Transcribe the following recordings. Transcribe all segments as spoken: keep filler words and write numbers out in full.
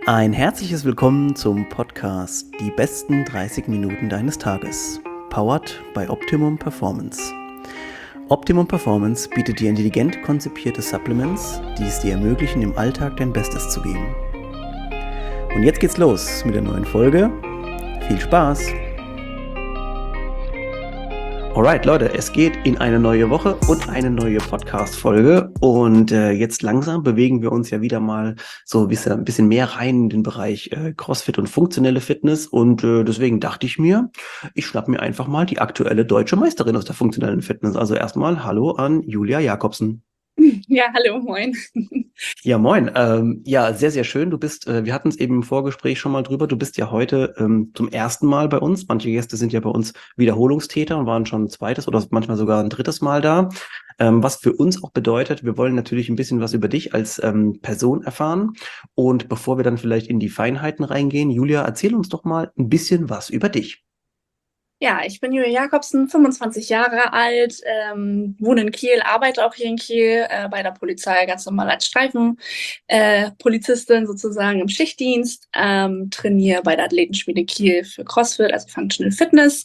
Ein herzliches Willkommen zum Podcast Die besten dreißig Minuten deines Tages, powered by Optimum Performance. Optimum Performance bietet dir intelligent konzipierte Supplements, die es dir ermöglichen, im Alltag dein Bestes zu geben. Und jetzt geht's los mit der neuen Folge. Viel Spaß! Alright, Leute, es geht in eine neue Woche und eine neue Podcast-Folge. Und äh, jetzt langsam bewegen wir uns ja wieder mal so ein bisschen, ein bisschen mehr rein in den Bereich äh, CrossFit und funktionelle Fitness. Und äh, deswegen dachte ich mir, ich schnapp mir einfach mal die aktuelle deutsche Meisterin aus der funktionellen Fitness. Also erstmal Hallo an Julia Jakobsen. Ja, hallo, moin. Ja, moin. Ähm, ja, sehr, sehr schön. Du bist, äh, wir hatten es eben im Vorgespräch schon mal drüber. Du bist ja heute ähm, zum ersten Mal bei uns. Manche Gäste sind ja bei uns Wiederholungstäter und waren schon ein zweites oder manchmal sogar ein drittes Mal da. Ähm, was für uns auch bedeutet, wir wollen natürlich ein bisschen was über dich als ähm, Person erfahren. Und bevor wir dann vielleicht in die Feinheiten reingehen, Julia, erzähl uns doch mal ein bisschen was über dich. Ja, ich bin Julia Jakobsen, fünfundzwanzig Jahre alt, ähm, wohne in Kiel, arbeite auch hier in Kiel äh, bei der Polizei ganz normal als Streifenpolizistin äh, Polizistin sozusagen im Schichtdienst, ähm, trainiere bei der Athletenschmiede Kiel für CrossFit, also Functional Fitness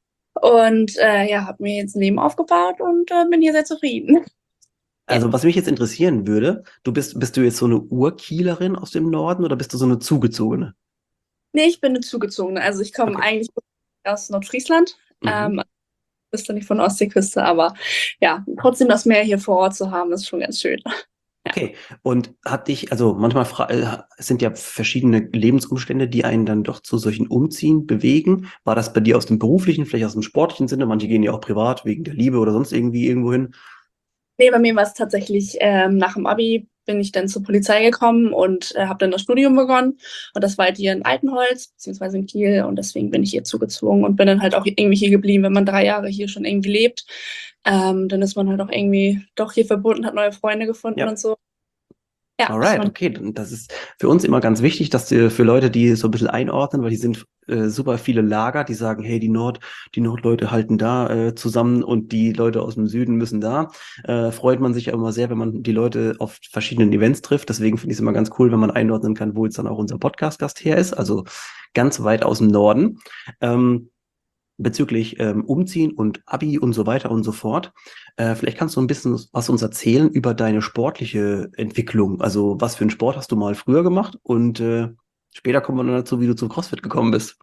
und äh, ja, habe mir jetzt ein Leben aufgebaut und äh, bin hier sehr zufrieden. Ja. Also, was mich jetzt interessieren würde, du bist, bist du jetzt so eine Urkielerin aus dem Norden oder bist du so eine zugezogene? Nee, ich bin eine Zugezogene, also ich komme Okay. eigentlich aus Nordfriesland, Mhm. ähm, bist du nicht von der Ostseeküste, aber ja, trotzdem das Meer hier vor Ort zu haben, ist schon ganz schön. Ja. Okay, und hat dich, also manchmal fra- äh, es sind ja verschiedene Lebensumstände, die einen dann doch zu solchen Umziehen bewegen. War das bei dir aus dem beruflichen, vielleicht aus dem sportlichen Sinne? Manche gehen ja auch privat wegen der Liebe oder sonst irgendwie irgendwo hin. Nee, bei mir war es tatsächlich ähm, nach dem Abi bin ich dann zur Polizei gekommen und äh, habe dann das Studium begonnen. Und das war halt hier in Altenholz, beziehungsweise in Kiel. Und deswegen bin ich hier zugezogen und bin dann halt auch irgendwie hier geblieben. Wenn man drei Jahre hier schon irgendwie lebt, ähm, dann ist man halt auch irgendwie doch hier verbunden, hat neue Freunde gefunden Ja. und so. Ja, das Alright, war okay, dann das ist für uns immer ganz wichtig, dass die, für Leute, die so ein bisschen einordnen, weil die sind äh, super viele Lager, die sagen, hey, die Nord, die Nordleute halten da äh, zusammen und die Leute aus dem Süden müssen da. Äh, freut man sich ja immer sehr, wenn man die Leute auf verschiedenen Events trifft. Deswegen finde ich es immer ganz cool, wenn man einordnen kann, wo jetzt dann auch unser Podcast-Gast her ist, also ganz weit aus dem Norden. Ähm, bezüglich ähm, Umziehen und Abi und so weiter und so fort. Äh, vielleicht kannst du ein bisschen was uns erzählen über deine sportliche Entwicklung. Also was für einen Sport hast du mal früher gemacht und äh, später kommen wir dann dazu, wie du zum CrossFit gekommen bist.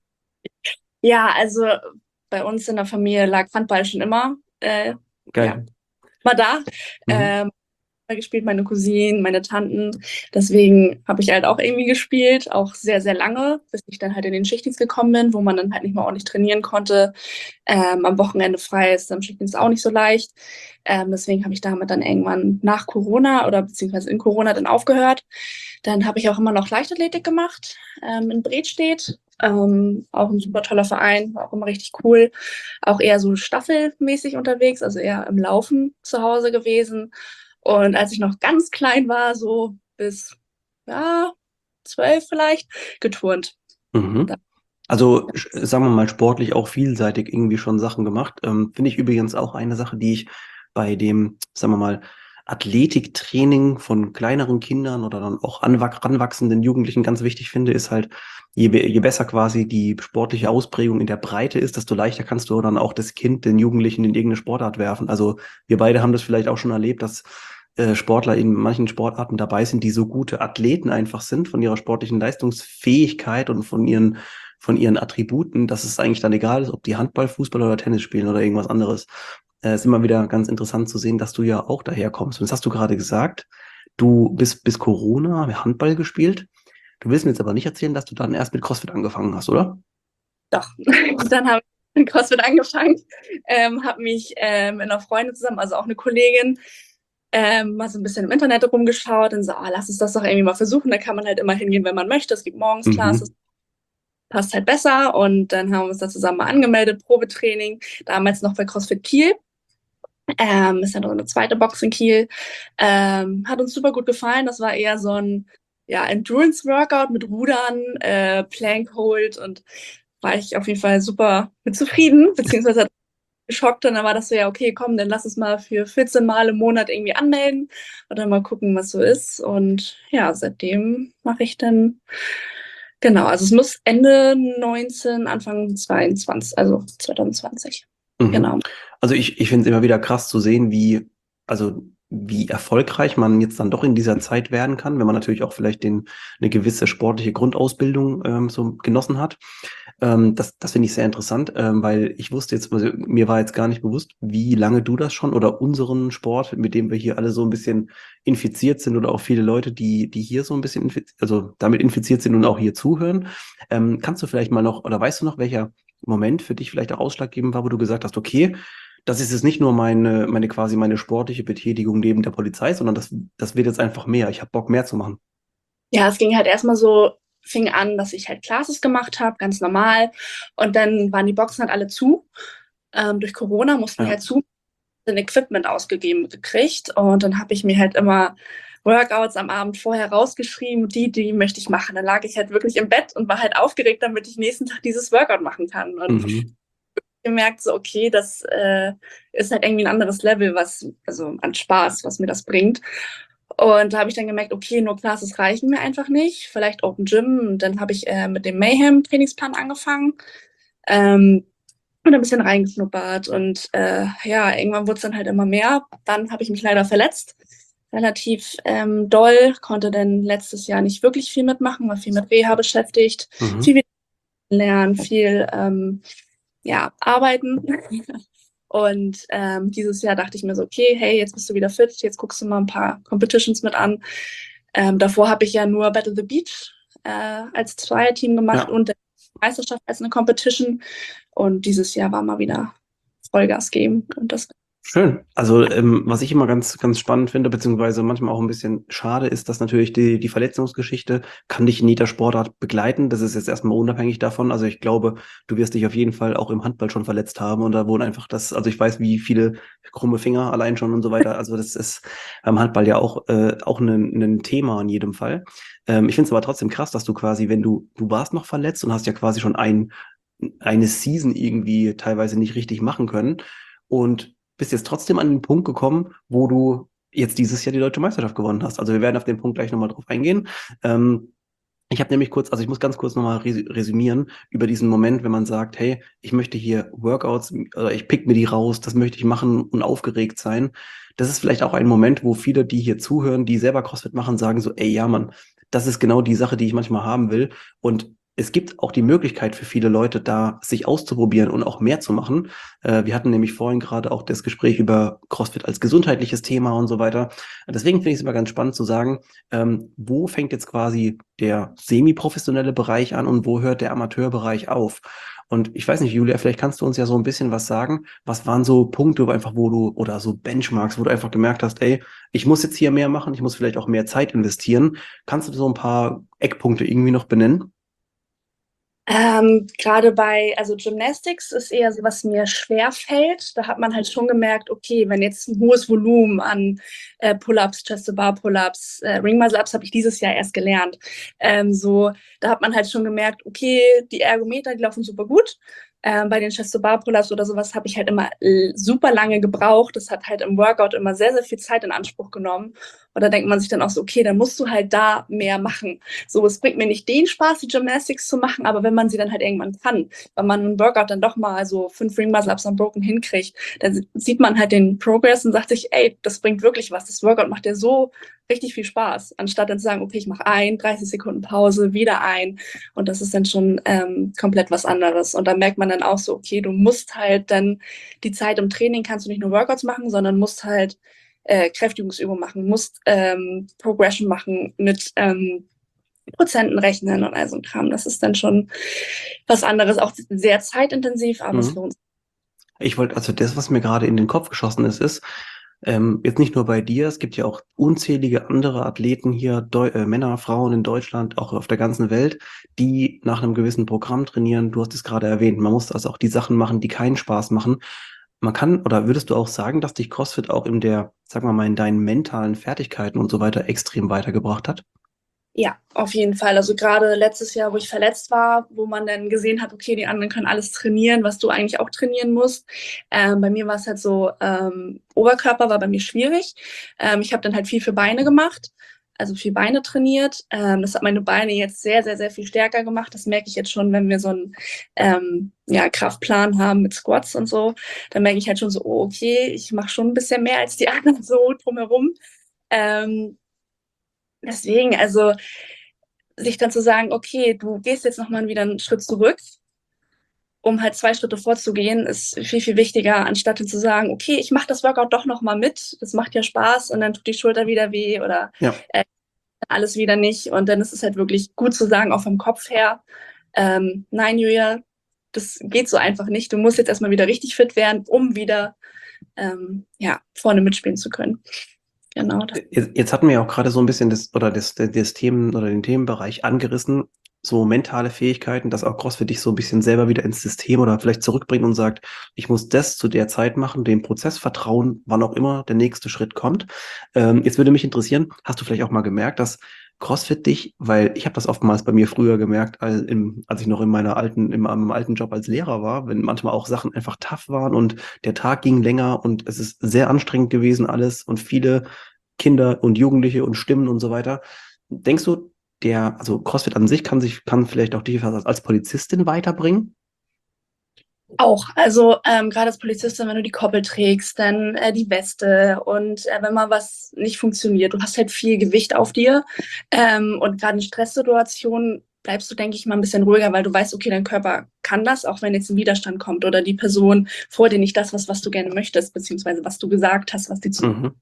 ja, also bei uns in der Familie lag Handball schon immer, äh, ja, Geil. war da. Mhm. Ähm, gespielt, meine Cousinen, meine Tanten. Deswegen habe ich halt auch irgendwie gespielt, auch sehr, sehr lange, bis ich dann halt in den Schichtdienst gekommen bin, wo man dann halt nicht mehr ordentlich trainieren konnte. Ähm, am Wochenende frei ist am Schichtdienst auch nicht so leicht. Ähm, deswegen habe ich damit dann irgendwann nach Corona oder beziehungsweise in Corona dann aufgehört. Dann habe ich auch immer noch Leichtathletik gemacht ähm, in Bredstedt. Ähm, auch ein super toller Verein, war auch immer richtig cool. Auch eher so staffelmäßig unterwegs, also eher im Laufen zu Hause gewesen. Und als ich noch ganz klein war, so bis ja, zwölf vielleicht, geturnt. Da, Mhm. Also sch- sagen wir mal sportlich auch vielseitig irgendwie schon Sachen gemacht. Ähm, finde ich übrigens auch eine Sache, die ich bei dem, sagen wir mal, Athletiktraining von kleineren Kindern oder dann auch anwach ranwachsenden Jugendlichen ganz wichtig finde, ist halt, je, be- je besser quasi die sportliche Ausprägung in der Breite ist, desto leichter kannst du dann auch das Kind, den Jugendlichen in irgendeine Sportart werfen. Also wir beide haben das vielleicht auch schon erlebt, dass äh, Sportler in manchen Sportarten dabei sind, die so gute Athleten einfach sind von ihrer sportlichen Leistungsfähigkeit und von ihren von ihren Attributen, dass es eigentlich dann egal ist, ob die Handball, Fußball oder Tennis spielen oder irgendwas anderes. Es ist immer wieder ganz interessant zu sehen, dass du ja auch daherkommst. Und das hast du gerade gesagt. Du bist bis Corona Handball gespielt. Du willst mir jetzt aber nicht erzählen, dass du dann erst mit CrossFit angefangen hast, oder? doch. Dann habe ich mit CrossFit angefangen, ähm, habe mich ähm, mit einer Freundin zusammen, also auch eine Kollegin, ähm, mal so ein bisschen im Internet rumgeschaut und so, ah, lass uns das doch irgendwie mal versuchen. Da kann man halt immer hingehen, wenn man möchte. Es gibt morgens Classes, Mhm. passt halt besser. Und dann haben wir uns da zusammen mal angemeldet, Probetraining, damals noch bei CrossFit Kiel. Ähm, ist ja noch eine zweite Box in Kiel. Ähm, hat uns super gut gefallen. Das war eher so ein ja, Endurance-Workout mit Rudern, äh, Plank Hold und war ich auf jeden Fall super mit zufrieden, beziehungsweise hat geschockt und dann war das so, ja, okay, komm, dann lass uns mal für vierzehn Mal im Monat irgendwie anmelden und dann mal gucken, was so ist. Und ja, seitdem mache ich dann, genau, also es muss Ende neunzehn, Anfang zweiundzwanzig, also zwanzig zwanzig. Mhm. Genau. Also ich, ich finde es immer wieder krass zu sehen, wie, also wie erfolgreich man jetzt dann doch in dieser Zeit werden kann, wenn man natürlich auch vielleicht den, eine gewisse sportliche Grundausbildung ähm, so genossen hat. Ähm, das das finde ich sehr interessant, ähm, weil ich wusste jetzt, also mir war jetzt gar nicht bewusst, wie lange du das schon oder unseren Sport, mit dem wir hier alle so ein bisschen infiziert sind oder auch viele Leute, die, die hier so ein bisschen infiz also damit infiziert sind und auch hier zuhören. Ähm, kannst du vielleicht mal noch, oder weißt du noch, welcher Moment für dich vielleicht auch ausschlaggebend war, wo du gesagt hast, okay, das ist jetzt nicht nur meine, meine quasi meine sportliche Betätigung neben der Polizei, sondern das, das wird jetzt einfach mehr. Ich habe Bock, mehr zu machen. Ja, es ging halt erstmal so, fing an, dass ich halt Classes gemacht habe, ganz normal. Und dann waren die Boxen halt alle zu. Ähm, durch Corona mussten die Ja. halt zu, ein Equipment ausgegeben gekriegt. Und dann habe ich mir halt immer Workouts am Abend vorher rausgeschrieben, die, die möchte ich machen. Dann lag ich halt wirklich im Bett und war halt aufgeregt, damit ich nächsten Tag dieses Workout machen kann. Und Mhm. gemerkt, so, okay, das äh, ist halt irgendwie ein anderes Level, was, also an Spaß, was mir das bringt. Und da habe ich dann gemerkt, okay, nur Classes reichen mir einfach nicht. Vielleicht Open Gym. Und dann habe ich äh, mit dem Mayhem-Trainingsplan angefangen. Ähm, und ein bisschen reingeschnuppert. Und äh, ja, irgendwann wurde es dann halt immer mehr. Dann habe ich mich leider verletzt. Relativ ähm, doll. Konnte dann letztes Jahr nicht wirklich viel mitmachen, war viel mit Reha beschäftigt. Mhm. Viel lernen, viel ähm, ja, arbeiten. Und ähm, dieses Jahr dachte ich mir so, okay, hey, jetzt bist du wieder fit, jetzt guckst du mal ein paar Competitions mit an. Ähm, davor habe ich ja nur Battle the Beach äh, als Zweierteam gemacht Ja. und die Meisterschaft als eine Competition. Und dieses Jahr war mal wieder Vollgas geben. Und das Schön. Also, ähm, was ich immer ganz, ganz spannend finde, beziehungsweise manchmal auch ein bisschen schade, ist, dass natürlich die, die Verletzungsgeschichte kann dich in jeder Sportart begleiten. Das ist jetzt erstmal unabhängig davon. Also ich glaube, du wirst dich auf jeden Fall auch im Handball schon verletzt haben und da wurden einfach das, also ich weiß, wie viele krumme Finger allein schon und so weiter. Also das ist beim Handball ja auch, äh, auch ein, ein Thema in jedem Fall. Ähm, ich finde es aber trotzdem krass, dass du quasi, wenn du, du warst noch verletzt und hast ja quasi schon ein, eine Season irgendwie teilweise nicht richtig machen können. Und bist jetzt trotzdem an den Punkt gekommen, wo du jetzt dieses Jahr die deutsche Meisterschaft gewonnen hast. Also wir werden auf den Punkt gleich nochmal drauf eingehen. Ähm, ich habe nämlich kurz, also ich muss ganz kurz nochmal resümieren über diesen Moment, wenn man sagt, hey, ich möchte hier Workouts, oder ich pick mir die raus, das möchte ich machen und aufgeregt sein. Das ist vielleicht auch ein Moment, wo viele, die hier zuhören, die selber CrossFit machen, sagen so, ey, ja, Mann, das ist genau die Sache, die ich manchmal haben will. Und es gibt auch die Möglichkeit für viele Leute, da sich auszuprobieren und auch mehr zu machen. Äh, wir hatten nämlich vorhin gerade auch das Gespräch über CrossFit als gesundheitliches Thema und so weiter. Deswegen finde ich es immer ganz spannend zu sagen, ähm, wo fängt jetzt quasi der semi-professionelle Bereich an und wo hört der Amateurbereich auf? Und ich weiß nicht, Julia, vielleicht kannst du uns ja so ein bisschen was sagen. Was waren so Punkte, wo einfach, wo du, oder so Benchmarks, wo du einfach gemerkt hast, ey, ich muss jetzt hier mehr machen, ich muss vielleicht auch mehr Zeit investieren. Kannst du so ein paar Eckpunkte irgendwie noch benennen? Ähm, gerade bei, also Gymnastics ist eher so, was mir schwer fällt. Da hat man halt schon gemerkt, okay, wenn jetzt ein hohes Volumen an äh, Pull-ups, Chest-to-Bar-Pull-ups, äh, Ring-Muscle-ups habe ich dieses Jahr erst gelernt. Ähm, so, da hat man halt schon gemerkt, okay, die Ergometer, die laufen super gut. Ähm, bei den Chest-to-Bar-Pull-ups oder sowas habe ich halt immer äh, super lange gebraucht. Das hat halt im Workout immer sehr, sehr viel Zeit in Anspruch genommen. Und da denkt man sich dann auch so, okay, dann musst du halt da mehr machen. So, es bringt mir nicht den Spaß, die Gymnastics zu machen, aber wenn man sie dann halt irgendwann kann, wenn man einen Workout dann doch mal so fünf Ring Muscle Ups unbroken hinkriegt, dann sieht man halt den Progress und sagt sich, ey, das bringt wirklich was. Das Workout macht dir so richtig viel Spaß, anstatt dann zu sagen, okay, ich mache ein, dreißig Sekunden Pause, wieder ein und das ist dann schon ähm, komplett was anderes. Und da merkt man dann auch so, okay, du musst halt dann die Zeit im Training kannst du nicht nur Workouts machen, sondern musst halt äh, Kräftigungsübungen machen, musst ähm, Progression machen mit ähm, Prozenten rechnen und all so ein Kram. Das ist dann schon was anderes, auch sehr zeitintensiv, aber es Mhm. lohnt sich. Ich wollte, also das, was mir gerade in den Kopf geschossen ist, ist, ähm, jetzt nicht nur bei dir, es gibt ja auch unzählige andere Athleten hier, Deu äh, Männer, Frauen in Deutschland, auch auf der ganzen Welt, die nach einem gewissen Programm trainieren. Du hast es gerade erwähnt, man muss also auch die Sachen machen, die keinen Spaß machen. Man kann, oder würdest du auch sagen, dass dich CrossFit auch in der, sagen wir mal, in deinen mentalen Fertigkeiten und so weiter extrem weitergebracht hat? Ja, auf jeden Fall. Also gerade letztes Jahr, wo ich verletzt war, wo man dann gesehen hat, okay, die anderen können alles trainieren, was du eigentlich auch trainieren musst. Ähm, bei mir war es halt so, ähm, Oberkörper war bei mir schwierig. Ähm, ich habe dann halt viel für Beine gemacht, also viel Beine trainiert. Ähm, das hat meine Beine jetzt sehr, sehr, sehr viel stärker gemacht. Das merke ich jetzt schon, wenn wir so einen ähm, ja, Kraftplan haben mit Squats und so. Dann merke ich halt schon so, oh, okay, ich mache schon ein bisschen mehr als die anderen so drumherum. Ähm, Deswegen, also sich dann zu sagen, okay, du gehst jetzt nochmal wieder einen Schritt zurück, um halt zwei Schritte vorzugehen, ist viel, viel wichtiger, anstatt dann zu sagen, okay, ich mache das Workout doch nochmal mit, das macht ja Spaß und dann tut die Schulter wieder weh oder Ja. äh, alles wieder nicht. Und dann ist es halt wirklich gut zu sagen, auch vom Kopf her, ähm, nein, Julia, das geht so einfach nicht. Du musst jetzt erstmal wieder richtig fit werden, um wieder ähm, ja, vorne mitspielen zu können. Genau. Das. Jetzt, jetzt hatten wir ja auch gerade so ein bisschen das oder das, das Themen oder den Themenbereich angerissen, so mentale Fähigkeiten, dass auch CrossFit dich so ein bisschen selber wieder ins System oder vielleicht zurückbringt und sagt, ich muss das zu der Zeit machen, dem Prozess vertrauen, wann auch immer der nächste Schritt kommt. Ähm, jetzt würde mich interessieren, hast du vielleicht auch mal gemerkt, dass CrossFit dich, weil ich habe das oftmals bei mir früher gemerkt, als, im, als ich noch in meiner alten, in meinem alten Job als Lehrer war, wenn manchmal auch Sachen einfach tough waren und der Tag ging länger und es ist sehr anstrengend gewesen alles und viele Kinder und Jugendliche und Stimmen und so weiter. Denkst du, der, also CrossFit an sich kann sich, kann vielleicht auch dich als, als Polizistin weiterbringen? Auch, also ähm, gerade als Polizistin, wenn du die Koppel trägst, dann äh, die Weste und äh, wenn mal was nicht funktioniert, du hast halt viel Gewicht auf dir ähm, und gerade in Stresssituationen bleibst du, denke ich, mal ein bisschen ruhiger, weil du weißt, okay, dein Körper kann das, auch wenn jetzt ein Widerstand kommt oder die Person vor dir nicht das, was, was du gerne möchtest, beziehungsweise was du gesagt hast, was die zu Mhm.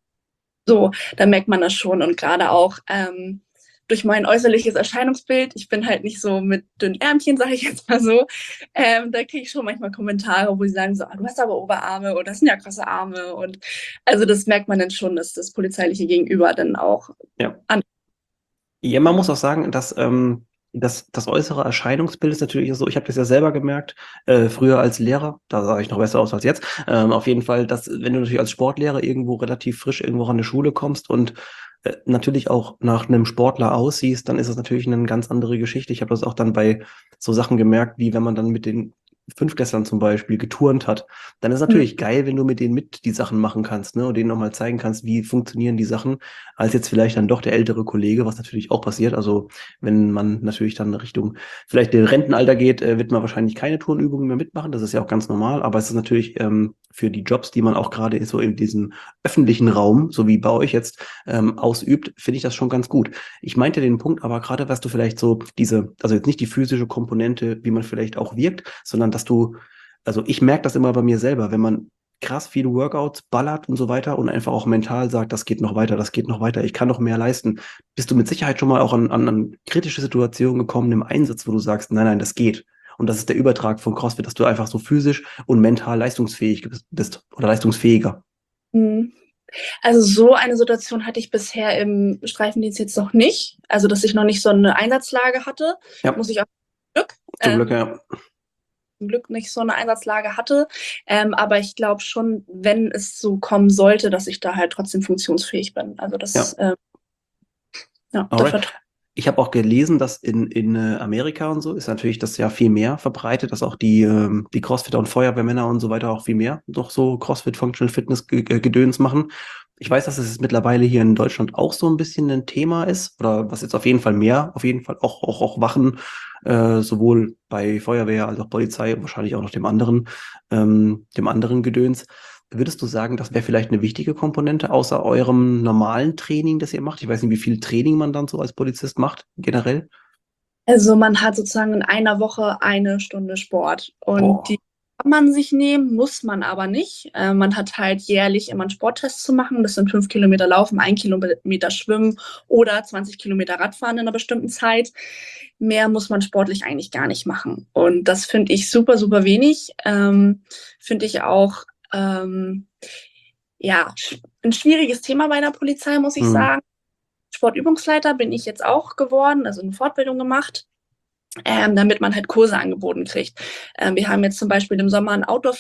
so, da merkt man das schon und gerade auch ähm, durch mein äußerliches Erscheinungsbild, ich bin halt nicht so mit dünnen Ärmchen, sage ich jetzt mal so, ähm, da kriege ich schon manchmal Kommentare, wo sie sagen so, ah, du hast aber Oberarme oder das sind ja krasse Arme und also das merkt man dann schon, dass das polizeiliche Gegenüber dann auch Ja. an. Ja, man muss auch sagen, dass ähm, das, das äußere Erscheinungsbild ist natürlich so, ich habe das ja selber gemerkt, äh, früher als Lehrer, da sah ich noch besser aus als jetzt, ähm, auf jeden Fall, dass wenn du natürlich als Sportlehrer irgendwo relativ frisch irgendwo an eine Schule kommst und äh, natürlich auch nach einem Sportler aussiehst, dann ist es natürlich eine ganz andere Geschichte. Ich habe das auch dann bei so Sachen gemerkt, wie wenn man dann mit den Fünftklässlern zum Beispiel geturnt hat, dann ist es natürlich geil, wenn du mit denen mit die Sachen machen kannst, ne, und denen nochmal zeigen kannst, wie funktionieren die Sachen, als jetzt vielleicht dann doch der ältere Kollege, was natürlich auch passiert. Also wenn man natürlich dann Richtung vielleicht den Rentenalter geht, äh, wird man wahrscheinlich keine Turnübungen mehr mitmachen. Das ist ja auch ganz normal. Aber es ist natürlich ähm, für die Jobs, die man auch gerade so in diesem öffentlichen Raum, so wie bei euch jetzt, ähm, ausübt, finde ich das schon ganz gut. Ich meinte den Punkt, aber gerade, was du vielleicht so diese, also jetzt nicht die physische Komponente, wie man vielleicht auch wirkt, sondern dass du, also ich merke das immer bei mir selber, wenn man krass viele Workouts ballert und so weiter und einfach auch mental sagt, das geht noch weiter, das geht noch weiter, ich kann noch mehr leisten. Bist du mit Sicherheit schon mal auch an, an, an kritische Situationen gekommen im Einsatz, wo du sagst, nein, nein, das geht. Und das ist der Übertrag von CrossFit, dass du einfach so physisch und mental leistungsfähig bist oder leistungsfähiger. Mhm. Also so eine Situation hatte ich bisher im Streifendienst jetzt noch nicht. Also dass ich noch nicht so eine Einsatzlage hatte, Ja, muss ich auch Glück. zum Ähm, Glück, ja. zum Glück nicht so eine Einsatzlage hatte. Ähm, aber ich glaube schon, wenn es so kommen sollte, dass ich da halt trotzdem funktionsfähig bin. Also das, Ja, ähm, ja, das alright. vertraue Ich habe auch gelesen, dass in, in äh, Amerika und so ist natürlich das ja viel mehr verbreitet, dass auch die, ähm, die Crossfitter und Feuerwehrmänner und so weiter auch viel mehr noch so Crossfit Functional Fitness Ge- Ge- Gedöns machen. Ich weiß, dass es mittlerweile hier in Deutschland auch so ein bisschen ein Thema ist, oder was jetzt auf jeden Fall mehr, auf jeden Fall auch, auch, auch Wachen, äh, sowohl bei Feuerwehr als auch Polizei, wahrscheinlich auch noch dem anderen, ähm, dem anderen Gedöns. Würdest du sagen, das wäre vielleicht eine wichtige Komponente außer eurem normalen Training, das ihr macht? Ich weiß nicht, wie viel Training man dann so als Polizist macht, generell. Also man hat sozusagen in einer Woche eine Stunde Sport und die Boah. kann man sich nehmen, muss man aber nicht. Äh, man hat halt jährlich immer einen Sporttest zu machen. Das sind fünf Kilometer Laufen, ein Kilometer Schwimmen oder zwanzig Kilometer Radfahren in einer bestimmten Zeit. Mehr muss man sportlich eigentlich gar nicht machen. Und das finde ich super, super wenig. Ähm, finde ich auch ähm, ja, ein schwieriges Thema bei der Polizei, muss ich Hm. sagen. Sportübungsleiter bin ich jetzt auch geworden, also eine Fortbildung gemacht, ähm, damit man halt Kurse angeboten kriegt. Ähm, wir haben jetzt zum Beispiel im Sommer ein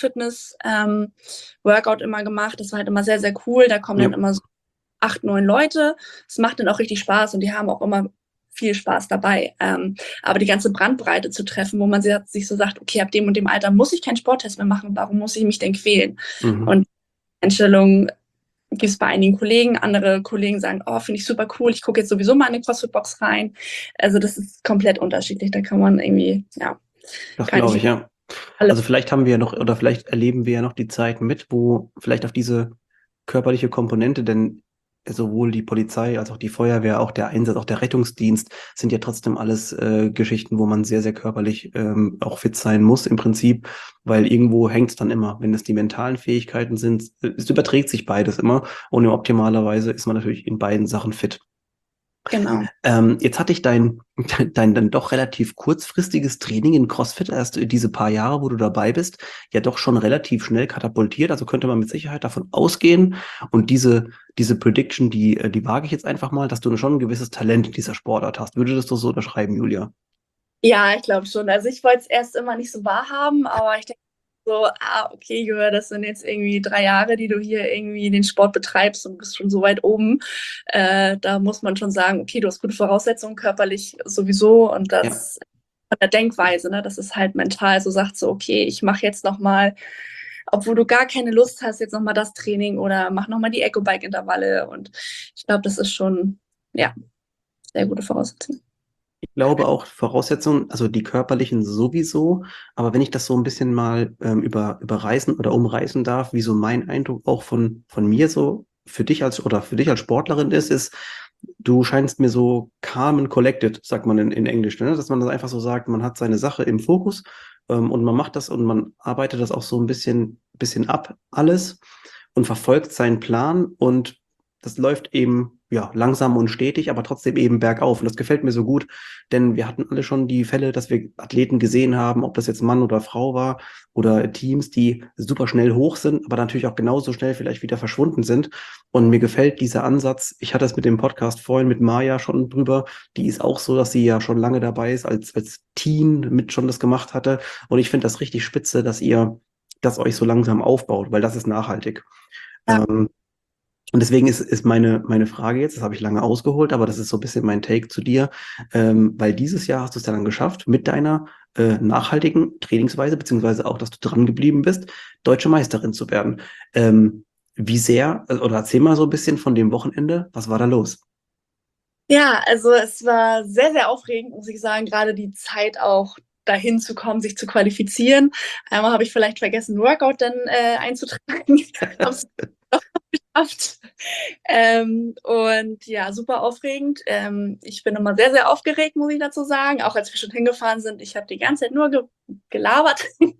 Outdoor-Fitness-Workout ähm, immer gemacht. Das war halt immer sehr, sehr cool. Da kommen Ja. dann immer so acht, neun Leute. Es macht dann auch richtig Spaß und die haben auch immer viel Spaß dabei. Ähm, aber die ganze Bandbreite zu treffen, wo man sich, sich so sagt, okay, ab dem und dem Alter muss ich keinen Sporttest mehr machen, warum muss ich mich denn quälen? Mhm. Und Einstellung gibt es bei einigen Kollegen. Andere Kollegen sagen, oh, finde ich super cool, ich gucke jetzt sowieso mal in eine CrossFit-Box rein. Also das ist komplett unterschiedlich. Da kann man irgendwie, ja, Das kann glaube ich ich, ja. alle. Also vielleicht haben wir ja noch, oder vielleicht erleben wir ja noch die Zeit mit, wo vielleicht auf diese körperliche Komponente, denn sowohl die Polizei als auch die Feuerwehr, auch der Einsatz, auch der Rettungsdienst sind ja trotzdem alles äh, Geschichten, wo man sehr, sehr körperlich ähm, auch fit sein muss im Prinzip, weil irgendwo hängt es dann immer. Wenn es die mentalen Fähigkeiten sind, es überträgt sich beides immer und optimalerweise ist man natürlich in beiden Sachen fit. Genau. Ähm, jetzt hatte ich dein, dein dann doch relativ kurzfristiges Training in CrossFit, erst diese paar Jahre, wo du dabei bist, ja doch schon relativ schnell katapultiert. Also könnte man mit Sicherheit davon ausgehen. Und diese, diese Prediction, die, äh, die wage ich jetzt einfach mal, dass du schon ein gewisses Talent in dieser Sportart hast. Würdest du das so unterschreiben, Julia? Ja, ich glaube schon. Also ich wollte es erst immer nicht so wahrhaben, aber ich denke so, ah, okay, Jürgen, das sind jetzt irgendwie drei Jahre, die du hier irgendwie den Sport betreibst und bist schon so weit oben. Äh, da muss man schon sagen, okay, du hast gute Voraussetzungen, körperlich sowieso und Ja. das von der Denkweise, ne, das ist halt mental, so sagt so, okay, ich mache jetzt nochmal, obwohl du gar keine Lust hast, jetzt nochmal das Training oder mach nochmal die Eco-Bike-Intervalle und ich glaube, das ist schon, ja, sehr gute Voraussetzung. Ich glaube auch Voraussetzungen, also die körperlichen sowieso, aber wenn ich das so ein bisschen mal ähm, über, überreißen oder umreißen darf, wie so mein Eindruck auch von, von mir so für dich als oder für dich als Sportlerin ist, ist, du scheinst mir so calm and collected, sagt man in, in Englisch, ne? Dass man das einfach so sagt, man hat seine Sache im Fokus ähm, und man macht das und man arbeitet das auch so ein bisschen, bisschen ab, alles und verfolgt seinen Plan und das läuft eben ja langsam und stetig, aber trotzdem eben bergauf. Und das gefällt mir so gut, denn wir hatten alle schon die Fälle, dass wir Athleten gesehen haben, ob das jetzt Mann oder Frau war oder Teams, die super schnell hoch sind, aber natürlich auch genauso schnell vielleicht wieder verschwunden sind. Und mir gefällt dieser Ansatz. Ich hatte es mit dem Podcast vorhin mit Maja schon drüber. Die ist auch so, dass sie ja schon lange dabei ist, als, als Teen mit schon das gemacht hatte. Und ich finde das richtig spitze, dass ihr das euch so langsam aufbaut, weil das ist nachhaltig. Ja. Ähm, und deswegen ist, ist meine, meine Frage jetzt, das habe ich lange ausgeholt, aber das ist so ein bisschen mein Take zu dir, ähm, weil dieses Jahr hast du es ja dann geschafft, mit deiner äh, nachhaltigen Trainingsweise, beziehungsweise auch, dass du dran geblieben bist, deutsche Meisterin zu werden. Ähm, wie sehr, äh, oder erzähl mal so ein bisschen von dem Wochenende, was war da los? Ja, also es war sehr, sehr aufregend, muss ich sagen, gerade die Zeit auch dahin zu kommen, sich zu qualifizieren. Einmal habe ich vielleicht vergessen, Workout dann äh, einzutragen. Habe es geschafft. Ähm, und ja, super aufregend. Ähm, ich bin immer sehr, sehr aufgeregt, muss ich dazu sagen. Auch als wir schon hingefahren sind, ich habe die ganze Zeit nur ge gelabert.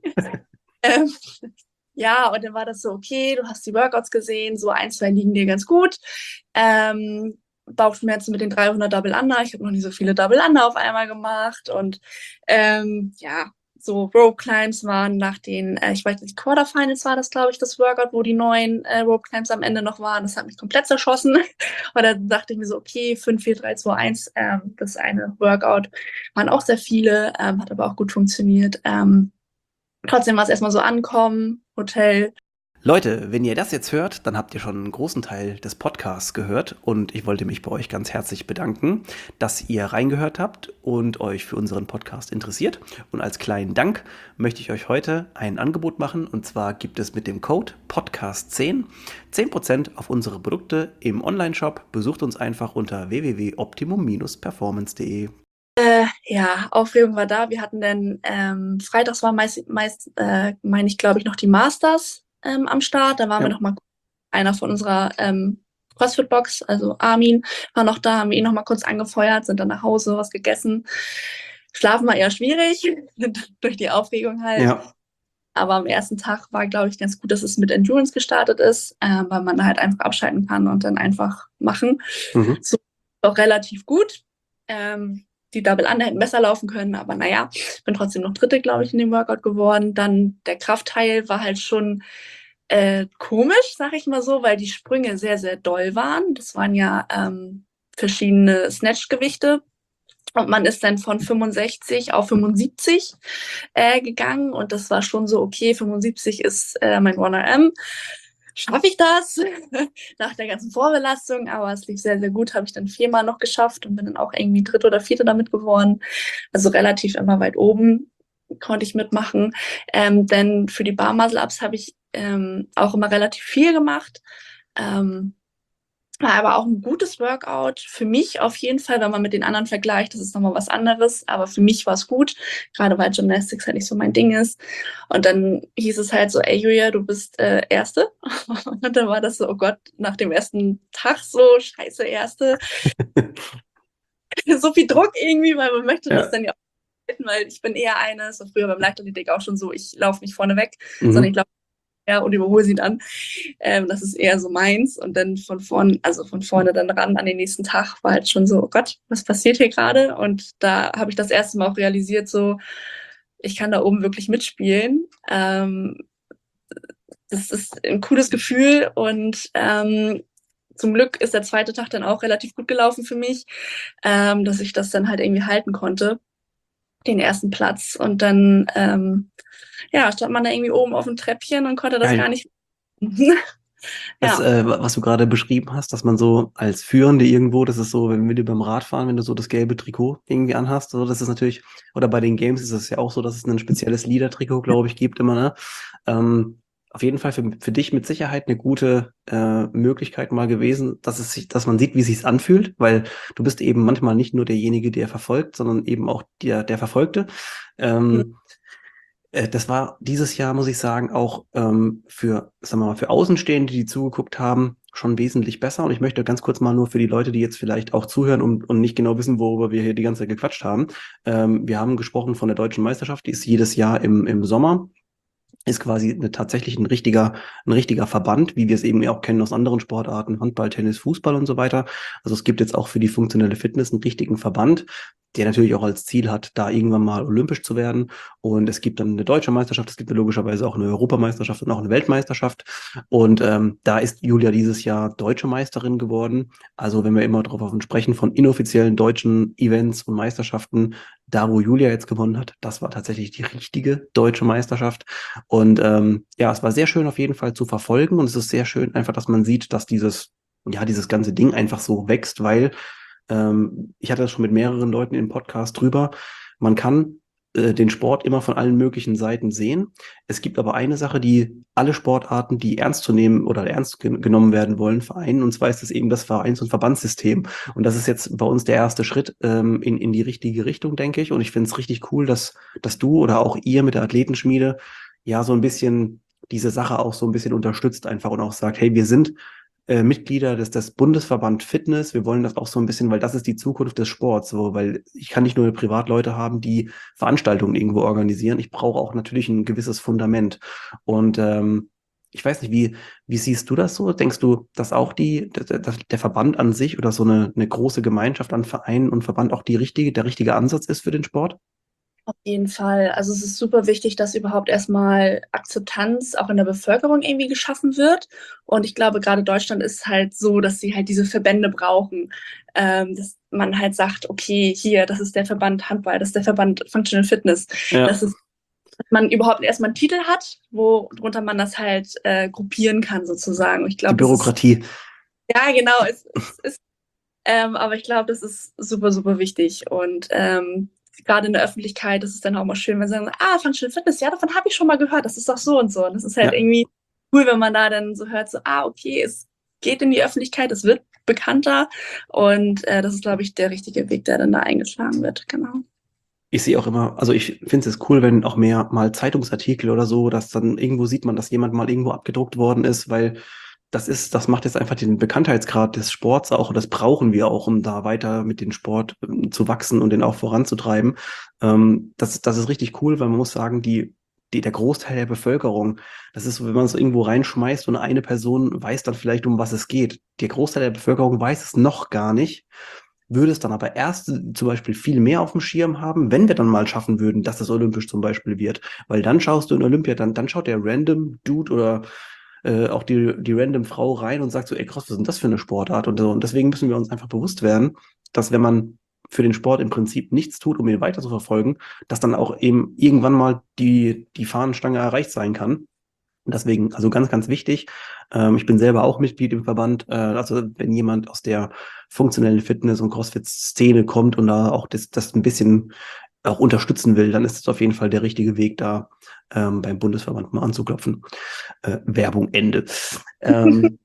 ähm, ja, und dann war das so, okay, du hast die Workouts gesehen, so ein, zwei liegen dir ganz gut. Ähm, Bauchschmerzen mit den dreihundert Double Under. Ich habe noch nie so viele Double Under auf einmal gemacht. Und ähm, ja, so Rope Climbs waren nach den, äh, ich weiß nicht, Quarterfinals war das, glaube ich, das Workout, wo die neuen äh, Rope Climbs am Ende noch waren. Das hat mich komplett zerschossen. Und dann dachte ich mir so, okay, fünf, vier, drei, zwei, eins, ähm, das eine Workout. Waren auch sehr viele, ähm, hat aber auch gut funktioniert. Ähm, trotzdem war es erstmal so ankommen, Hotel. Leute, wenn ihr das jetzt hört, dann habt ihr schon einen großen Teil des Podcasts gehört und ich wollte mich bei euch ganz herzlich bedanken, dass ihr reingehört habt und euch für unseren Podcast interessiert. Und als kleinen Dank möchte ich euch heute ein Angebot machen und zwar gibt es mit dem Code Podcast zehn zehn Prozent auf unsere Produkte im Onlineshop. Besucht uns einfach unter w w w punkt optimum Bindestrich performance punkt de. Äh, ja, Aufregung war da. Wir hatten dann, ähm, freitags war meist, meist äh, meine ich, glaube ich, noch die Masters ähm, am Start. Da waren wir Ja. noch mal einer von unserer ähm, CrossFit-Box, also Armin, war noch da, haben wir ihn noch mal kurz angefeuert, sind dann nach Hause, was gegessen. Schlafen war eher schwierig, durch die Aufregung halt. Ja. Aber am ersten Tag war, glaube ich, ganz gut, dass es mit Endurance gestartet ist, äh, weil man halt einfach abschalten kann und dann einfach machen. Mhm. So auch relativ gut. Ähm, die Double Under hätten besser laufen können, aber naja, bin trotzdem noch Dritte, glaube ich, in dem Workout geworden. Dann der Kraftteil war halt schon äh, komisch, sag ich mal so, weil die Sprünge sehr, sehr doll waren. Das waren ja ähm, verschiedene Snatch-Gewichte. Und man ist dann von fünfundsechzig auf fünfundsiebzig äh, gegangen und das war schon so, okay, fünfundsiebzig ist äh, mein eins R M. schaffe ich das? Nach der ganzen Vorbelastung, aber es lief sehr, sehr gut, habe ich dann viermal noch geschafft und bin dann auch irgendwie Dritte oder Vierte damit geworden. Also relativ immer weit oben konnte ich mitmachen. Ähm, denn für die Bar-Muscle-Ups habe ich ähm, auch immer relativ viel gemacht. Ähm, war aber auch ein gutes Workout. Für mich auf jeden Fall, wenn man mit den anderen vergleicht, das ist nochmal was anderes. Aber für mich war es gut, gerade weil Gymnastics halt nicht so mein Ding ist. Und dann hieß es halt so, ey Julia, du bist äh, Erste. Und dann war das so, oh Gott, nach dem ersten Tag so, scheiße, Erste. So viel Druck irgendwie, weil man möchte das Ja. dann ja auch halten, weil ich bin eher eine, das war früher beim Leichtathletik auch schon so, ich laufe nicht vorne weg, sondern ich Mhm. laufe ja, und überhole sie dann. Ähm, das ist eher so meins. Und dann von vorne, also von vorne dann ran an den nächsten Tag war halt schon so, oh Gott, was passiert hier gerade? Und da habe ich das erste Mal auch realisiert, so, ich kann da oben wirklich mitspielen. Ähm, das ist ein cooles Gefühl und ähm, zum Glück ist der zweite Tag dann auch relativ gut gelaufen für mich, ähm, dass ich das dann halt irgendwie halten konnte, den ersten Platz. Und dann, ähm, ja, stand man da irgendwie oben auf dem Treppchen und konnte das gar Geil. nicht. Das, Ja. äh, was du gerade beschrieben hast, dass man so als Führende irgendwo, das ist so, wenn wir beim Radfahren, wenn du so das gelbe Trikot irgendwie anhast, so, das ist natürlich, oder bei den Games ist es ja auch so, dass es ein spezielles Leader-Trikot, glaube ich, gibt immer, ne? Ähm, auf jeden Fall für, für dich mit Sicherheit eine gute äh, Möglichkeit mal gewesen, dass es sich, dass man sieht, wie es sich anfühlt, weil du bist eben manchmal nicht nur derjenige, der verfolgt, sondern eben auch der, der Verfolgte. Ähm, äh, Das war dieses Jahr, muss ich sagen, auch ähm, für, sagen wir mal, für Außenstehende, die zugeguckt haben, schon wesentlich besser. Und ich möchte ganz kurz mal nur für die Leute, die jetzt vielleicht auch zuhören und, und nicht genau wissen, worüber wir hier die ganze Zeit gequatscht haben. Ähm, wir haben gesprochen von der Deutschen Meisterschaft, die ist jedes Jahr im, im Sommer. Ist quasi eine, tatsächlich ein richtiger, ein richtiger Verband, wie wir es eben auch kennen aus anderen Sportarten, Handball, Tennis, Fußball und so weiter. Also es gibt jetzt auch für die funktionelle Fitness einen richtigen Verband, der natürlich auch als Ziel hat, da irgendwann mal olympisch zu werden. Und es gibt dann eine deutsche Meisterschaft, es gibt logischerweise auch eine Europameisterschaft und auch eine Weltmeisterschaft. Und ähm, da ist Julia dieses Jahr deutsche Meisterin geworden. Also wenn wir immer darauf sprechen von inoffiziellen deutschen Events und Meisterschaften, da wo Julia jetzt gewonnen hat, das war tatsächlich die richtige deutsche Meisterschaft. Und ähm, ja, es war sehr schön auf jeden Fall zu verfolgen und es ist sehr schön einfach, dass man sieht, dass dieses, ja, dieses ganze Ding einfach so wächst, weil ähm, ich hatte das schon mit mehreren Leuten im Podcast drüber. Man kann äh, den Sport immer von allen möglichen Seiten sehen. Es gibt aber eine Sache, die alle Sportarten, die ernst zu nehmen oder ernst gen genommen werden wollen, vereinen. Und zwar ist es eben das Vereins- und Verbandssystem. Und das ist jetzt bei uns der erste Schritt ähm, in, in die richtige Richtung, denke ich. Und ich finde es richtig cool, dass, dass du oder auch ihr mit der Athletenschmiede ja so ein bisschen diese Sache auch so ein bisschen unterstützt einfach und auch sagt, hey, wir sind äh, Mitglieder des, des Bundesverband Fitness. Wir wollen das auch so ein bisschen, weil das ist die Zukunft des Sports. So, weil ich kann nicht nur Privatleute haben, die Veranstaltungen irgendwo organisieren. Ich brauche auch natürlich ein gewisses Fundament. Und ähm, ich weiß nicht, wie, wie siehst du das so? Denkst du, dass auch die, der, der Verband an sich oder so eine, eine große Gemeinschaft an Vereinen und Verband auch die richtige, der richtige Ansatz ist für den Sport? Auf jeden Fall. Also es ist super wichtig, dass überhaupt erstmal Akzeptanz auch in der Bevölkerung irgendwie geschaffen wird. Und ich glaube, gerade Deutschland ist halt so, dass sie halt diese Verbände brauchen. Ähm, dass man halt sagt, okay, hier, das ist der Verband Handball, das ist der Verband Functional Fitness. Das Ja, ist, dass man überhaupt erstmal einen Titel hat, worunter man das halt äh, gruppieren kann, sozusagen. Und ich die glaube, das ist, Bürokratie. ja, genau, es, es ist ähm, aber ich glaube, das ist super, super wichtig. Und ähm, gerade in der Öffentlichkeit ist es dann auch mal schön, wenn sie sagen, ah, Functional Fitness, ja, davon habe ich schon mal gehört, das ist doch so und so. Und das ist halt Ja. irgendwie cool, wenn man da dann so hört, so, ah, okay, es geht in die Öffentlichkeit, es wird bekannter. Und äh, das ist, glaube ich, der richtige Weg, der dann da eingeschlagen wird. Genau. Ich sehe auch immer, also ich finde es cool, wenn auch mehr mal Zeitungsartikel oder so, dass dann irgendwo sieht man, dass jemand mal irgendwo abgedruckt worden ist, weil das ist, das macht jetzt einfach den Bekanntheitsgrad des Sports auch und das brauchen wir auch, um da weiter mit dem Sport ähm, zu wachsen und den auch voranzutreiben. Ähm, das, das ist richtig cool, weil man muss sagen, die, die, der Großteil der Bevölkerung, das ist so, wenn man es irgendwo reinschmeißt und eine Person weiß dann vielleicht, um was es geht. Der Großteil der Bevölkerung weiß es noch gar nicht, würde es dann aber erst zum Beispiel viel mehr auf dem Schirm haben, wenn wir dann mal schaffen würden, dass es olympisch zum Beispiel wird. Weil dann schaust du in Olympia, dann, dann schaut der random Dude oder äh, auch die, die random Frau rein und sagt so, ey krass, was ist denn das für eine Sportart? Und so. Und deswegen müssen wir uns einfach bewusst werden, dass wenn man für den Sport im Prinzip nichts tut, um ihn weiter zu verfolgen, dass dann auch eben irgendwann mal die, die Fahnenstange erreicht sein kann. Und deswegen, also ganz, ganz wichtig. Ähm, ich bin selber auch Mitglied im Verband. Äh, also wenn jemand aus der funktionellen Fitness- und CrossFit-Szene kommt und da auch das, das ein bisschen auch unterstützen will, dann ist es auf jeden Fall der richtige Weg, da ähm, beim Bundesverband mal anzuklopfen. Äh, Werbung Ende. Ähm,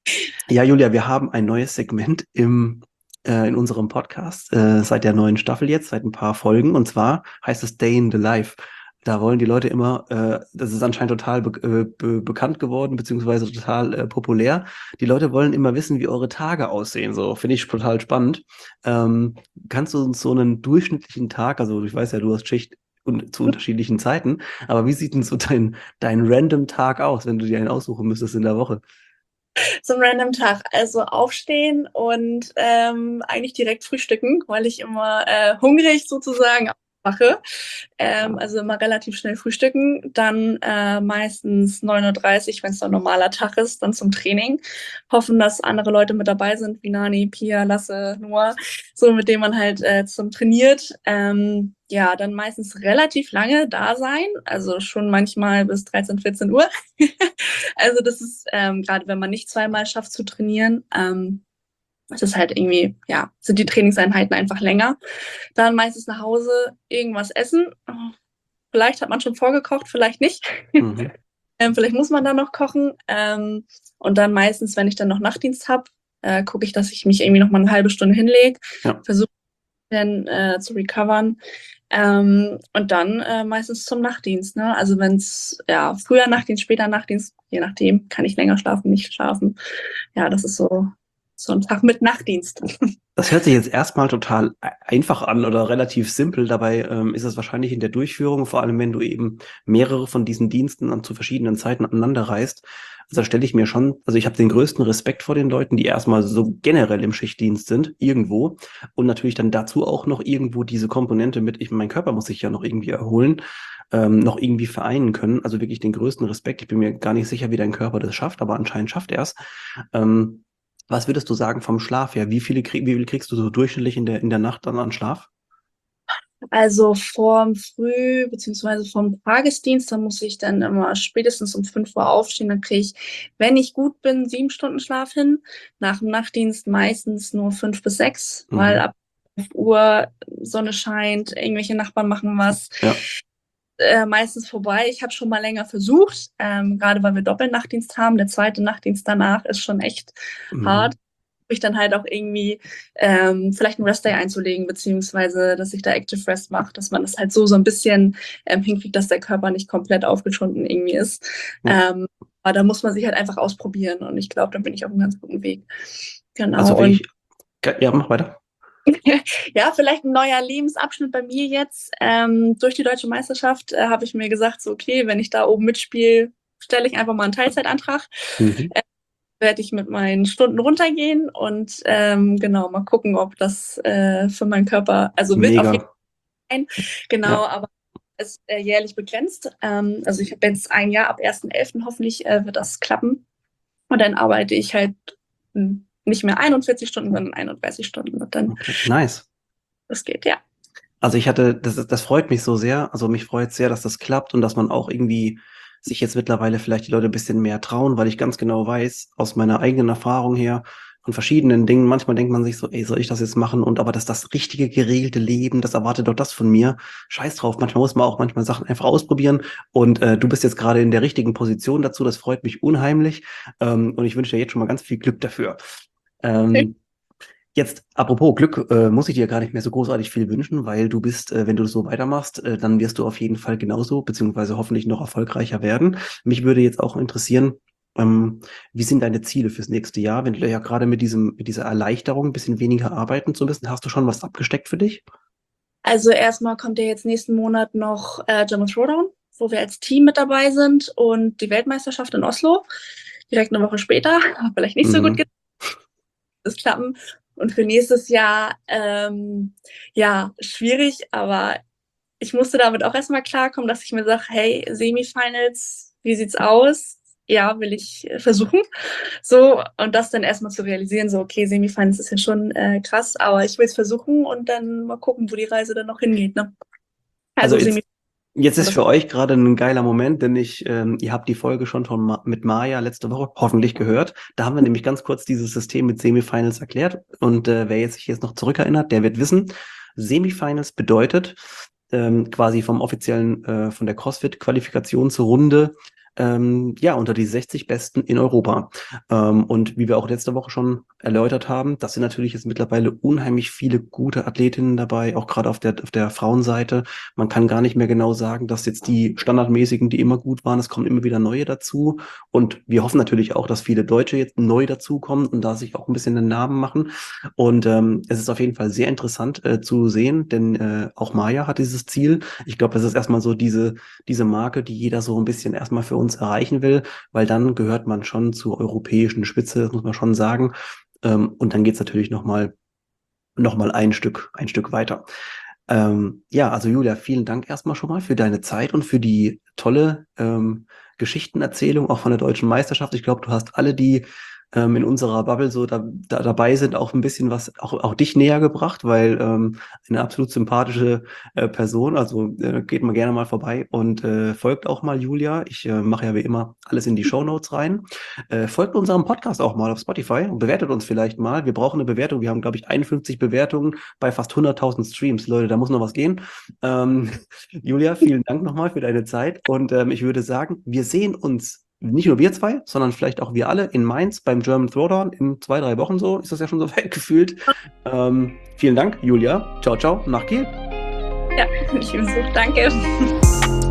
ja, Julia, wir haben ein neues Segment im, äh, in unserem Podcast, äh, seit der neuen Staffel jetzt, seit ein paar Folgen. Und zwar heißt es Day in the Life. Da wollen die Leute immer, äh, das ist anscheinend total be äh, be bekannt geworden, beziehungsweise total äh, populär. Die Leute wollen immer wissen, wie eure Tage aussehen. So, finde ich total spannend. Ähm, kannst du uns so einen durchschnittlichen Tag, also ich weiß ja, du hast Schicht und zu unterschiedlichen Zeiten, aber wie sieht denn so dein, dein random Tag aus, wenn du dir einen aussuchen müsstest in der Woche? So ein random Tag. Also aufstehen und ähm, eigentlich direkt frühstücken, weil ich immer äh, hungrig sozusagen mache. Ähm, also immer relativ schnell frühstücken. Dann äh, meistens neun Uhr dreißig, wenn es ein normaler Tag ist, dann zum Training. Hoffen, dass andere Leute mit dabei sind, wie Nani, Pia, Lasse, Noah, so mit denen man halt äh, zum trainiert. Ähm, ja, dann meistens relativ lange da sein, also schon manchmal bis dreizehn, vierzehn Uhr. Also das ist, ähm, gerade wenn man nicht zweimal schafft zu trainieren, ähm, es ist halt irgendwie, ja, sind die Trainingseinheiten einfach länger. Dann meistens nach Hause irgendwas essen. Vielleicht hat man schon vorgekocht, vielleicht nicht. Mhm. ähm, vielleicht muss man dann noch kochen. Ähm, und dann meistens, wenn ich dann noch Nachtdienst habe, äh, gucke ich, dass ich mich irgendwie noch mal eine halbe Stunde hinlege, Ja. versuche dann äh, zu recovern. Ähm, und dann äh, meistens zum Nachtdienst. Ne? Also wenn es ja früher Nachtdienst, später Nachtdienst, je nachdem, kann ich länger schlafen, nicht schlafen. Ja, das ist so, so ein Tag mit Nachtdienst. Das hört sich jetzt erstmal total e- einfach an oder relativ simpel. Dabei ähm, ist es wahrscheinlich in der Durchführung, vor allem wenn du eben mehrere von diesen Diensten an, zu verschiedenen Zeiten aneinander reist. Also da stelle ich mir schon, also ich habe den größten Respekt vor den Leuten, die erstmal so generell im Schichtdienst sind, irgendwo. Und natürlich dann dazu auch noch irgendwo diese Komponente mit, ich, mein Körper muss sich ja noch irgendwie erholen, ähm, noch irgendwie vereinen können. Also wirklich den größten Respekt. Ich bin mir gar nicht sicher, wie dein Körper das schafft, aber anscheinend schafft er es. Ähm, Was würdest du sagen vom Schlaf her? Wie viele krieg, wie viel kriegst du so durchschnittlich in der, in der Nacht dann an Schlaf? Also vorm Früh- beziehungsweise vom Tagesdienst, da muss ich dann immer spätestens um fünf Uhr aufstehen. Dann kriege ich, wenn ich gut bin, sieben Stunden Schlaf hin. Nach dem Nachtdienst meistens nur fünf bis sechs, weil Mhm. ab fünf Uhr Sonne scheint, irgendwelche Nachbarn machen was. Ja. Äh, meistens vorbei. Ich habe schon mal länger versucht, ähm, gerade weil wir Doppelnachtdienst haben. Der zweite Nachtdienst danach ist schon echt hart. Mhm. Ich dann halt auch irgendwie ähm, vielleicht einen Rest-Day einzulegen, beziehungsweise dass ich da Active Rest mache, dass man das halt so so ein bisschen ähm, hinkriegt, dass der Körper nicht komplett aufgeschunden irgendwie ist. Ja. Ähm, aber da muss man sich halt einfach ausprobieren und ich glaube, dann bin ich auf einem ganz guten Weg. Genau. Also wie Und ich, ja, mach weiter. ja, vielleicht ein neuer Lebensabschnitt bei mir jetzt. Ähm, durch die deutsche Meisterschaft äh, habe ich mir gesagt, so, okay, wenn ich da oben mitspiele, stelle ich einfach mal einen Teilzeitantrag. Mhm. Äh, Werde ich mit meinen Stunden runtergehen und ähm, genau mal gucken, ob das äh, für meinen Körper, also wird auf jeden Mega. Fall ein, genau, Ja. aber es ist äh, jährlich begrenzt. Ähm, also ich habe jetzt ein Jahr, ab ersten elften hoffentlich äh, wird das klappen. Und dann arbeite ich halt mh, nicht mehr einundvierzig Stunden, sondern einunddreißig Stunden. Und dann, Okay. Nice. das geht, ja. Also ich hatte, das, ist- das freut mich so sehr. Also mich freut sehr, dass das klappt und dass man auch irgendwie sich jetzt mittlerweile vielleicht die Leute ein bisschen mehr trauen, weil ich ganz genau weiß, aus meiner eigenen Erfahrung her, von verschiedenen Dingen, manchmal denkt man sich so, ey, soll ich das jetzt machen? Und aber das das richtige, geregelte Leben, das erwartet doch das von mir. Scheiß drauf. Manchmal muss man auch manchmal Sachen einfach ausprobieren. Und äh, du bist jetzt gerade in der richtigen Position dazu. Das freut mich unheimlich. Ähm, und ich wünsche dir jetzt schon mal ganz viel Glück dafür. Ähm, Jetzt, apropos Glück, äh, muss ich dir gar nicht mehr so großartig viel wünschen, weil du bist, äh, wenn du so weitermachst, äh, dann wirst du auf jeden Fall genauso, beziehungsweise hoffentlich noch erfolgreicher werden. Mich würde jetzt auch interessieren, ähm, wie sind deine Ziele fürs nächste Jahr? Wenn du ja gerade mit diesem, mit dieser Erleichterung ein bisschen weniger arbeiten zu müssen, hast du schon was abgesteckt für dich? Also erstmal kommt ja jetzt nächsten Monat noch äh, German Throwdown, wo wir als Team mit dabei sind und die Weltmeisterschaft in Oslo. Direkt eine Woche später, vielleicht nicht so gut Mhm. das klappen. Und für nächstes Jahr, ähm, ja, schwierig, aber ich musste damit auch erstmal klarkommen, dass ich mir sage, hey, Semifinals, wie sieht's aus? Ja, will ich äh, versuchen. So, und das dann erstmal zu realisieren, so, okay, Semifinals ist ja schon äh, krass, aber ich will es versuchen und dann mal gucken, wo die Reise dann noch hingeht. Ne? Also Also jetzt, Semifinals. Jetzt ist Das, für euch gerade ein geiler Moment, denn ich, ähm, ihr habt die Folge schon von Ma mit Maja letzte Woche hoffentlich gehört. Da haben wir nämlich ganz kurz dieses System mit Semifinals erklärt. Und äh, wer jetzt sich jetzt noch zurückerinnert, der wird wissen, Semifinals bedeutet ähm, quasi vom offiziellen, äh, von der CrossFit-Qualifikationsrunde ähm, ja, unter die sechzig Besten in Europa. Ähm, und wie wir auch letzte Woche schon erläutert haben, das sind natürlich jetzt mittlerweile unheimlich viele gute Athletinnen dabei, auch gerade auf der, auf der Frauenseite. Man kann gar nicht mehr genau sagen, dass jetzt die standardmäßigen, die immer gut waren, es kommen immer wieder neue dazu. Und wir hoffen natürlich auch, dass viele Deutsche jetzt neu dazukommen und da sich auch ein bisschen den Namen machen. Und ähm, es ist auf jeden Fall sehr interessant äh, zu sehen, denn äh, auch Maja hat dieses Ziel. Ich glaube, das ist erstmal so diese, diese Marke, die jeder so ein bisschen erstmal für uns erreichen will, weil dann gehört man schon zur europäischen Spitze, das muss man schon sagen. Ähm, und dann geht's natürlich nochmal noch mal ein Stück, ein Stück weiter. Ähm, ja, also Julia, vielen Dank erstmal schon mal für deine Zeit und für die tolle ähm, Geschichtenerzählung auch von der deutschen Meisterschaft. Ich glaube, du hast alle, die ähm, in unserer Bubble so da, da dabei sind, auch ein bisschen was, auch, auch dich näher gebracht, weil ähm, eine absolut sympathische äh, Person, also äh, geht mal gerne mal vorbei und äh, folgt auch mal Julia. Ich äh, mache ja wie immer alles in die Shownotes rein. Äh, folgt unserem Podcast auch mal auf Spotify und bewertet uns vielleicht mal. Wir brauchen eine Bewertung. Wir haben, glaube ich, einundfünfzig Bewertungen bei fast hunderttausend Streams. Leute, da muss noch was gehen. Ähm, Julia, vielen Dank nochmal für deine Zeit. Und ähm, ich würde sagen, wir sehen uns, nicht nur wir zwei, sondern vielleicht auch wir alle in Mainz beim German Throwdown in zwei, drei Wochen so. Ist das ja schon so weit gefühlt. Ähm, vielen Dank, Julia. Ciao, ciao, nach Kiel. ja, ich so, danke.